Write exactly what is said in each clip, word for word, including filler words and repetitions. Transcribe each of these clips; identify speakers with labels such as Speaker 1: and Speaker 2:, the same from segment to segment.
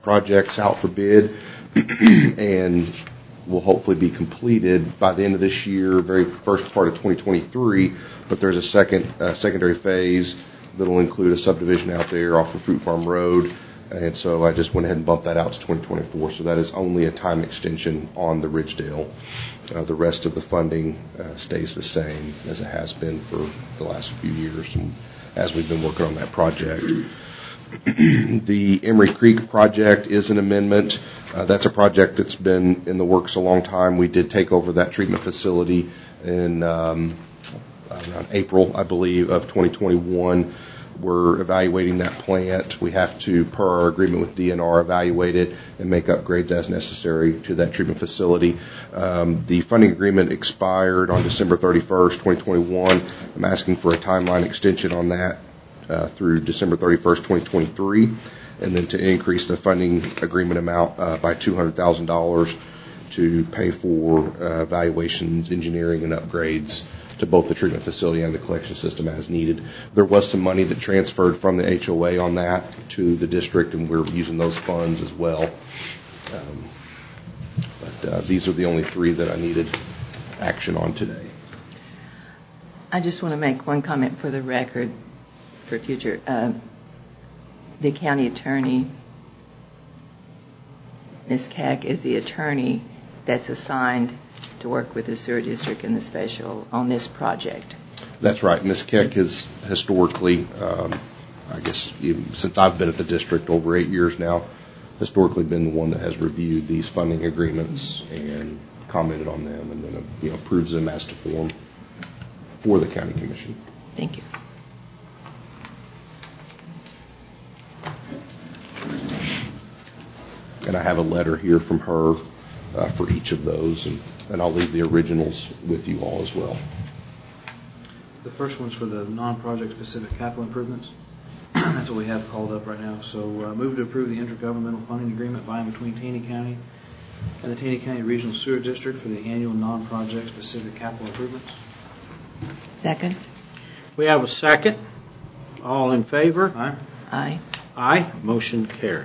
Speaker 1: projects out for bid, and will hopefully be completed by the end of this year, very first part of twenty twenty-three. But there's a second uh, secondary phase that will include a subdivision out there off of Fruit Farm Road. And so I just went ahead and bumped that out to twenty twenty-four. So that is only a time extension on the Ridgedale. Uh, the rest of the funding uh, stays the same as it has been for the last few years, and as we've been working on that project. The Emery Creek project is an amendment. Uh, that's a project that's been in the works a long time. We did take over that treatment facility in um, around April, I believe, of twenty twenty-one. We're evaluating that plant. We have to, per our agreement with D N R, evaluate it and make upgrades as necessary to that treatment facility. Um, the funding agreement expired on December thirty-first, twenty twenty-one. I'm asking for a timeline extension on that uh, through December thirty-first, twenty twenty-three, and then to increase the funding agreement amount uh, by two hundred thousand dollars to pay for uh, evaluations, engineering, and upgrades to both the treatment facility and the collection system as needed. There was some money that transferred from the H O A on that to the district, and we're using those funds as well. Um, but uh, these are the only three that I needed action on today.
Speaker 2: I just want to make one comment for the record for future. Uh, the county attorney, Miz Keck, is the attorney that's assigned to work with the sewer district and the special on this project.
Speaker 1: That's right. Miz Keck has historically, um, I guess, even since I've been at the district over eight years now, historically been the one that has reviewed these funding agreements and commented on them, and then you know approves them as to form for the county commission.
Speaker 2: Thank you.
Speaker 1: And I have a letter here from her uh, for each of those, and, and I'll leave the originals with you all as well.
Speaker 3: The first one's for the non-project specific capital improvements. That's what we have called up right now. So uh, move to approve the intergovernmental funding agreement by and between Taney County and the Taney County Regional Sewer District for the annual non-project specific capital improvements.
Speaker 2: Second.
Speaker 4: We have a second. All in favor?
Speaker 3: Aye.
Speaker 2: Aye.
Speaker 4: Aye. Motion carries.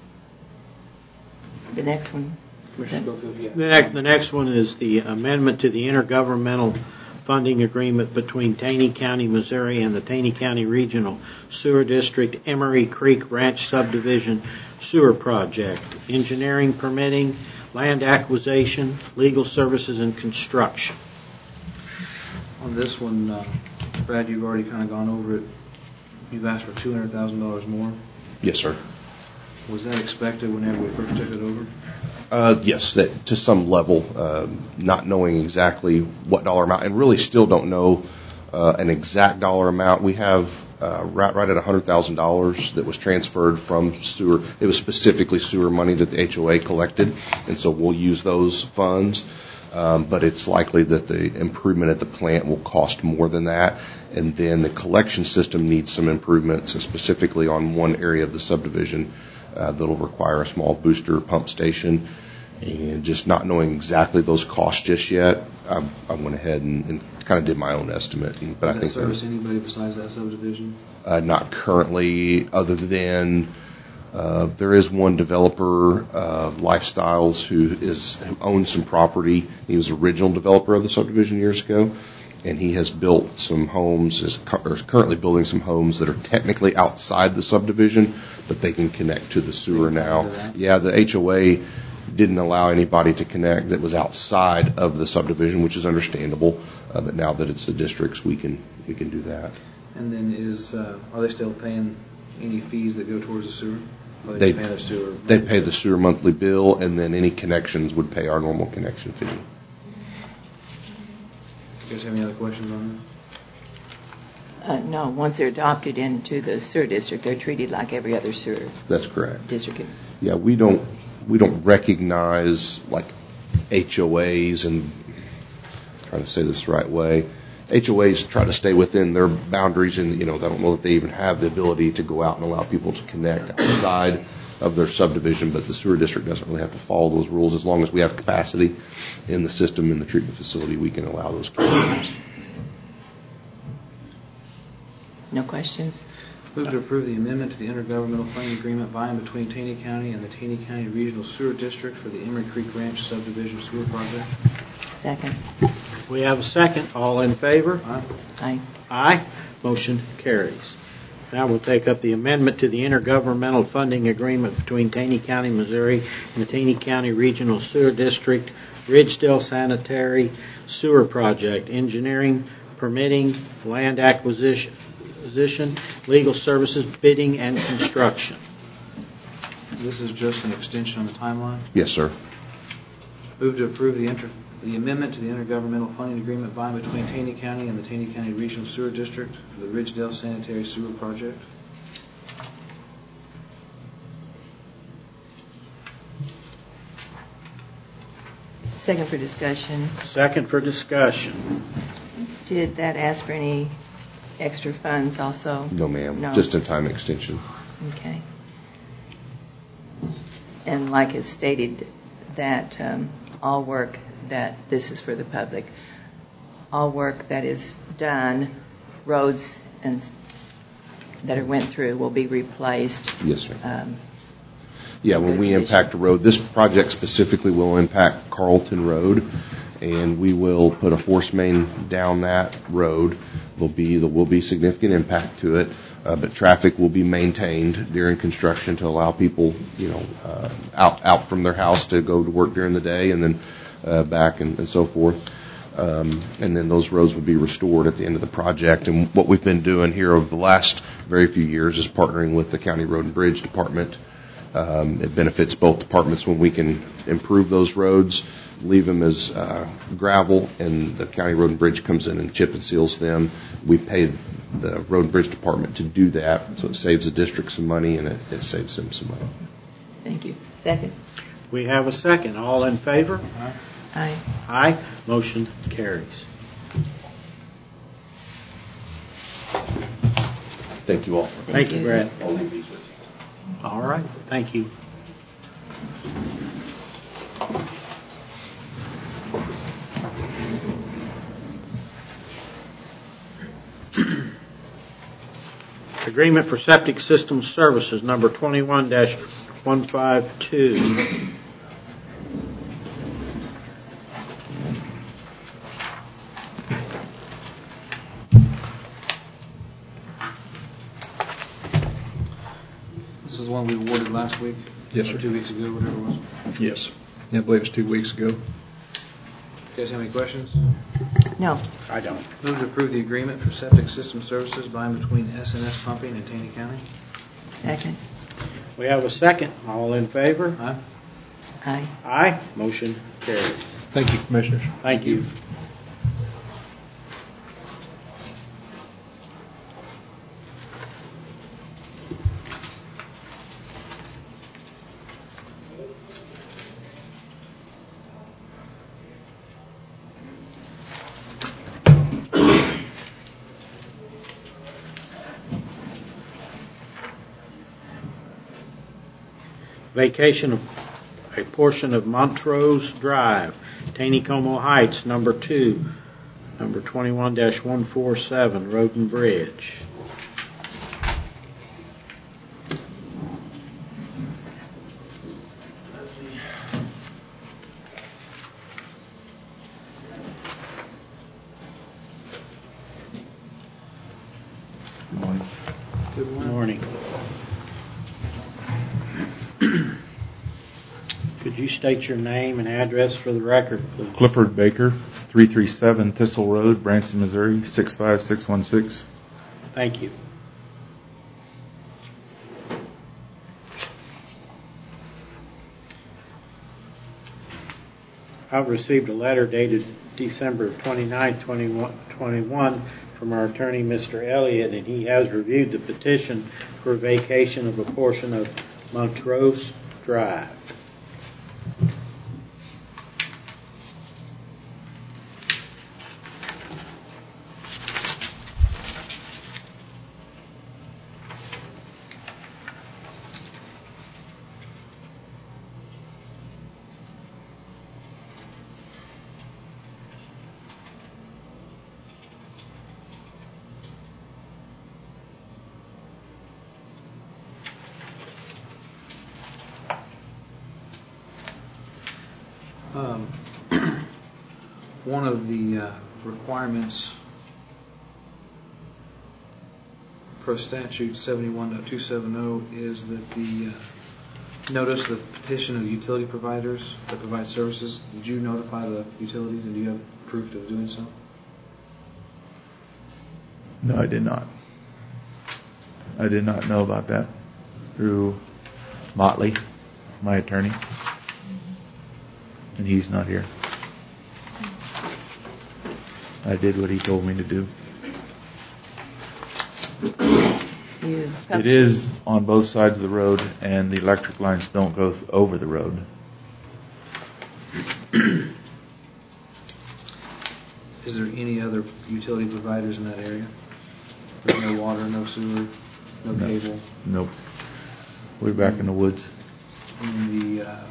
Speaker 2: The next one.
Speaker 3: Commissioner Schofield, yeah.
Speaker 4: The next, the next one is the amendment to the intergovernmental funding agreement between Taney County, Missouri and the Taney County Regional Sewer District Emery Creek Ranch Subdivision Sewer Project. Engineering, permitting, land acquisition, legal services, and construction.
Speaker 3: On this one, uh, Brad, you've already kind of gone over it. You've asked for two hundred thousand dollars more.
Speaker 1: Yes, sir.
Speaker 3: Was that expected whenever we first took it over?
Speaker 1: Uh, yes, that to some level, um, not knowing exactly what dollar amount, and really still don't know uh, an exact dollar amount. We have uh, right, right at one hundred thousand dollars that was transferred from sewer. It was specifically sewer money that the H O A collected, and so we'll use those funds. Um, but it's likely that the improvement at the plant will cost more than that. And then the collection system needs some improvements, and specifically on one area of the subdivision uh, that will require a small booster pump station. And just not knowing exactly those costs just yet, I, I went ahead and, and kind of did my own estimate. And, but
Speaker 3: Does
Speaker 1: I
Speaker 3: that
Speaker 1: think
Speaker 3: service anybody besides that subdivision?
Speaker 1: Uh, not currently, other than uh, there is one developer, uh, Lifestyles, who is who owns some property. He was the original developer of the subdivision years ago, and he has built some homes, is, cu- is currently building some homes that are technically outside the subdivision, but they can connect to the sewer now. Yeah, the H O A didn't allow anybody to connect that was outside of the subdivision, which is understandable. Uh, but now that it's the districts, we can we can do that.
Speaker 3: And then is uh, are they still paying any fees that go towards the sewer? Or
Speaker 1: They
Speaker 3: pay the sewer.
Speaker 1: They pay the sewer monthly bill, and then any connections would pay our normal connection fee.
Speaker 3: You guys have any other questions on
Speaker 2: Uh, no, once they're adopted into the sewer district, they're treated like every other sewer
Speaker 1: That's correct.
Speaker 2: district.
Speaker 1: Yeah, we don't we don't recognize like H O As, and I'm trying to say this the right way. H O As try to stay within their boundaries, and you know, I don't know that they even have the ability to go out and allow people to connect outside of their subdivision, but the sewer district doesn't really have to follow those rules. As long as we have capacity in the system, in the treatment facility, we can allow those connections.
Speaker 2: No questions?
Speaker 3: that? Move to approve the amendment to the intergovernmental funding agreement by and between Taney County and the Taney County Regional Sewer District for the Emery Creek Ranch Subdivision Sewer Project.
Speaker 2: Second.
Speaker 4: We have a second. All in favor?
Speaker 3: Aye.
Speaker 2: Aye.
Speaker 4: Aye. Motion carries. Now we'll take up the amendment to the intergovernmental funding agreement between Taney County, Missouri and the Taney County Regional Sewer District, Ridgedale Sanitary Sewer Project, engineering, permitting, land acquisition, acquisition, legal services, bidding, and construction.
Speaker 3: This is just an extension on the timeline.
Speaker 1: Yes, sir.
Speaker 3: Move to approve the inter the amendment to the intergovernmental funding agreement by and between Taney County and the Taney County Regional Sewer District for the Ridgedale Sanitary Sewer Project.
Speaker 2: Second for discussion.
Speaker 4: Second for discussion.
Speaker 2: Did that ask for any extra funds also?
Speaker 1: No, ma'am.
Speaker 2: No.
Speaker 1: Just a time extension.
Speaker 2: Okay. And like it's stated, that um, all work that, this is for the public, all work that is done, roads and s- that are went through will be replaced.
Speaker 1: Yes, ma'am.
Speaker 2: Um,
Speaker 1: Yeah, when we
Speaker 2: Good
Speaker 1: impact a road, this project specifically will impact Carlton Road, and we will put a force main down that road. There'll be, there will be significant impact to it, uh, but traffic will be maintained during construction to allow people, you know, uh, out, out from their house to go to work during the day and then uh, back and, and so forth. Um, and then those roads will be restored at the end of the project. And what we've been doing here over the last very few years is partnering with the County Road and Bridge Department. Um, it benefits both departments when we can improve those roads, leave them as uh, gravel, and the County Road and Bridge comes in and chip and seals them. We pay the Road and Bridge Department to do that, so it saves the district some money and it, it saves them some money.
Speaker 2: Thank you. Second.
Speaker 4: We have a second. All in favor?
Speaker 3: Aye.
Speaker 2: Aye.
Speaker 4: Aye. Motion carries.
Speaker 1: Thank you all.
Speaker 4: Thank you, Brad.
Speaker 1: I'll leave these with you.
Speaker 4: All right. Thank you. Agreement for Septic System Services, number twenty-one dash one five two.
Speaker 3: This is the one we awarded last week?
Speaker 5: Yes,
Speaker 3: Or
Speaker 5: sir.
Speaker 3: two weeks ago, whatever it was.
Speaker 5: Yes. Yeah, I believe it's two weeks ago.
Speaker 3: You guys have any questions?
Speaker 2: No.
Speaker 4: I don't.
Speaker 3: Move to approve the agreement for septic system services by and between S and S Pumping and Taney County.
Speaker 2: Second.
Speaker 4: We have a second. All in favor?
Speaker 3: Aye.
Speaker 2: Aye.
Speaker 4: Aye. Motion carries.
Speaker 5: Thank you, Commissioners.
Speaker 4: Thank you. Vacation of a portion of Montrose Drive, Taneycomo Heights, number two, number twenty-one dash one four seven, Road and Bridge.
Speaker 5: Good morning.
Speaker 3: Good
Speaker 4: Good
Speaker 3: morning.
Speaker 4: morning. Could you state your name and address for the record, please?
Speaker 6: Clifford Baker, three three seven Thistle Road, Branson, Missouri, six five six one six.
Speaker 4: Thank you. I've received a letter dated December twenty-ninth, twenty twenty-one from our attorney, Mister Elliott, and he has reviewed the petition for vacation of a portion of Montrose Drive.
Speaker 3: Um, One of the uh, requirements per statute seventy-one point two seventy is that the uh, notice the petition of utility providers that provide services. Did you notify the utilities, and do you have proof of doing so?
Speaker 6: No, I did not. I did not know about that through Motley, my attorney, and he's not here. I did what he told me to do.
Speaker 2: You
Speaker 6: It is on both sides of the road, and the electric lines don't go th- over the road.
Speaker 3: Is there any other utility providers in that area? There's no water, no sewer, no,
Speaker 6: No.
Speaker 3: cable.
Speaker 6: Nope. We're back in the woods.
Speaker 3: In the, uh,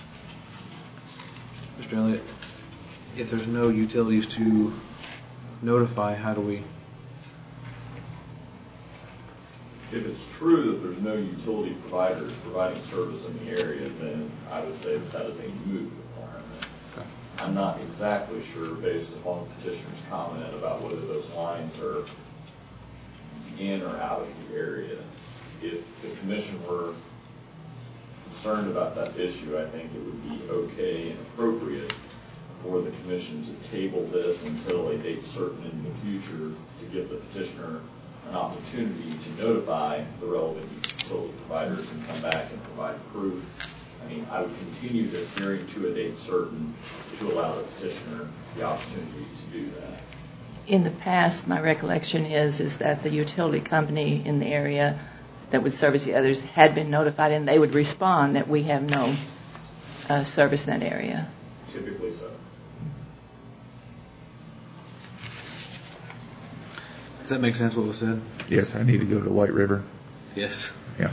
Speaker 3: Mister Elliott, if there's no utilities to notify, how do we?
Speaker 7: If it's true that there's no utility providers providing service in the area, then I would say that that is a moot requirement.
Speaker 3: Okay.
Speaker 7: I'm not exactly sure, based upon the petitioner's comment about whether those lines are in or out of the area. If the commission were concerned about that issue, I think it would be okay and appropriate for the commission to table this until a date certain in the future to give the petitioner an opportunity to notify the relevant utility providers and come back and provide proof. I mean, I would continue this hearing to a date certain to allow the petitioner the opportunity to do that.
Speaker 2: In the past, my recollection is is that the utility company in the area that would service the others had been notified, and they would respond that we have no uh, service in that area.
Speaker 7: Typically so.
Speaker 3: Does that make sense what was said?
Speaker 6: Yes, I need to go to White River.
Speaker 3: Yes.
Speaker 6: Yeah.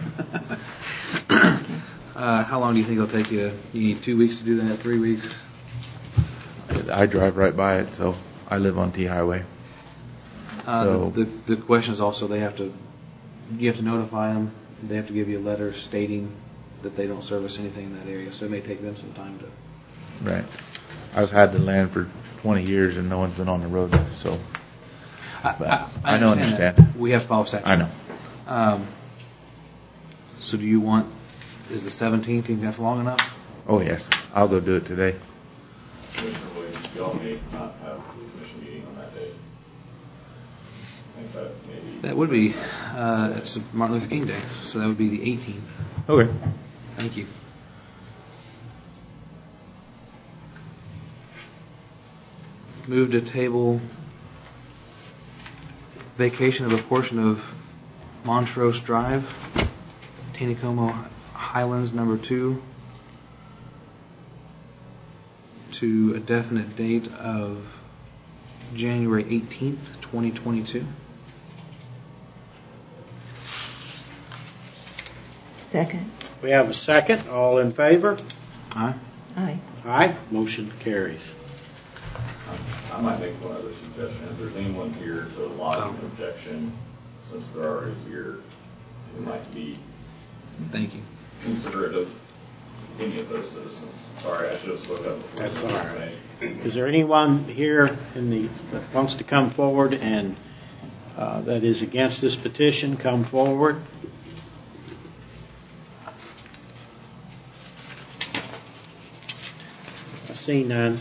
Speaker 3: uh, how long do you think it'll take you? You need two weeks to do that, three weeks?
Speaker 6: I drive right by it, so I live on T Highway.
Speaker 3: Uh,
Speaker 6: So-
Speaker 3: the, the question is also they have to, you have to notify them. They have to give you a letter stating that they don't service anything in that area. So it may take them some time to.
Speaker 6: Right. I've had the land for twenty years and no one's been on the road, so
Speaker 3: I, I,
Speaker 6: I don't
Speaker 3: understand.
Speaker 6: understand.
Speaker 3: That. We have to follow statute.
Speaker 6: I know.
Speaker 3: Um, so do you want? Is the seventeenth? Think that's long enough?
Speaker 6: Oh, yes. I'll go do it today.
Speaker 7: Commissioner Williams, y'all may not have a commission meeting on that day. I think that may be.
Speaker 3: That would be. Uh, it's Martin Luther King Day, so that would be the eighteenth.
Speaker 6: Okay.
Speaker 3: Thank you. Move to table vacation of a portion of Montrose Drive, Taneycomo Highlands number two, to a definite date of January eighteenth, twenty twenty-two.
Speaker 2: Second.
Speaker 4: We have a second. All in favor?
Speaker 3: Aye.
Speaker 2: Aye.
Speaker 4: Aye. Motion carries.
Speaker 7: I might make one other suggestion. If there's anyone here to lodge an objection, since they're already here, who might be
Speaker 3: Thank you.
Speaker 7: considerate of any of those citizens. Sorry, I should have spoken up before.
Speaker 4: That's all right. Is there anyone here in the that wants to come forward and uh, that is against this petition? Come forward. I see none.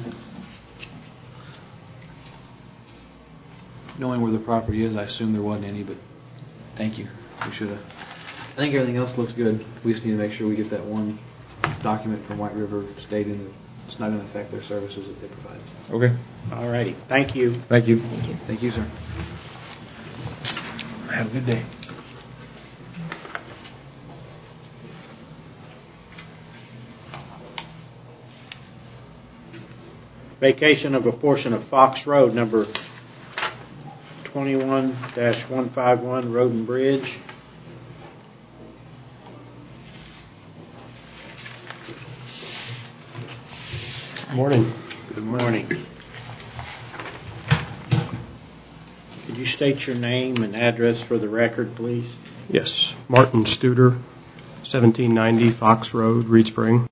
Speaker 3: Knowing where the property is, I assume there wasn't any, but thank you. We should have. I think everything else looks good. We just need to make sure we get that one document from White River stating that it's not going to affect their services that they provide.
Speaker 6: Okay.
Speaker 4: All righty. Thank you.
Speaker 6: Thank you.
Speaker 2: Thank you.
Speaker 3: Thank you, sir.
Speaker 6: Have a good day.
Speaker 4: Vacation of a portion of Fox Road, number twenty-one dash one fifty-one, Road and Bridge.
Speaker 8: Morning.
Speaker 4: Good morning. Could you state your name and address for the record, please?
Speaker 8: Yes, Martin Studer, seventeen ninety Fox Road, Reed Spring.